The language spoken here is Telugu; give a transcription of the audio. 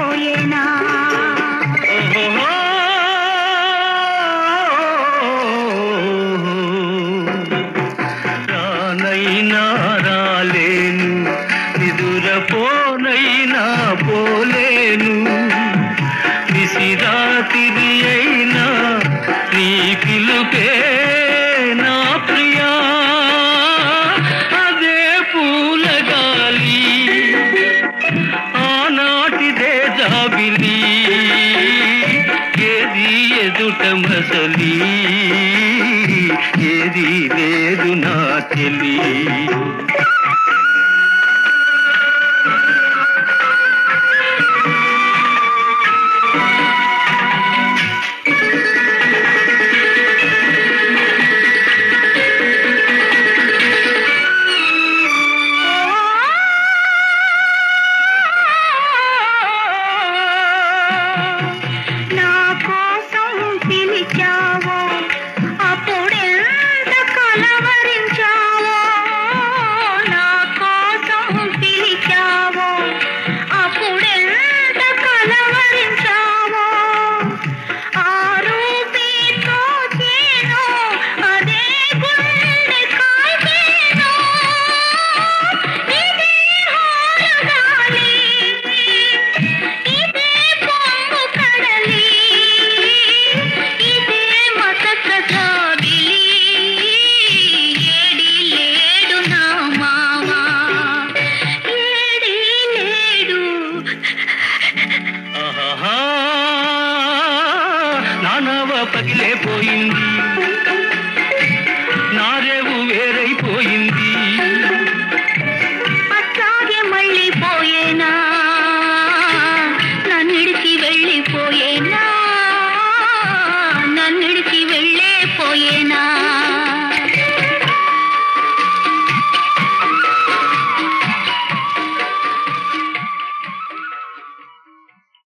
పోయేనా రానైనా రాలేను నిదురపోనైనా పోలేను విసిరాతిరి అయినా నీ పిలుపే నా ప్రియా అదే పూలగాలి ఆనాటిదే జాబిలి ఏది ఎదుట మసలి ఏది లేదు నా చెలి పిలిచావో అప్పుడెంత కలవరించావో నా కోసం పిలిచావో అప్పుడెంత కలవరించావో ఆ రూపేతో చేను అదే గుండె కాల్చేను ఇదే హారగాలి ఇదే పొంగు కడలి నానవ పగిలే పోయింది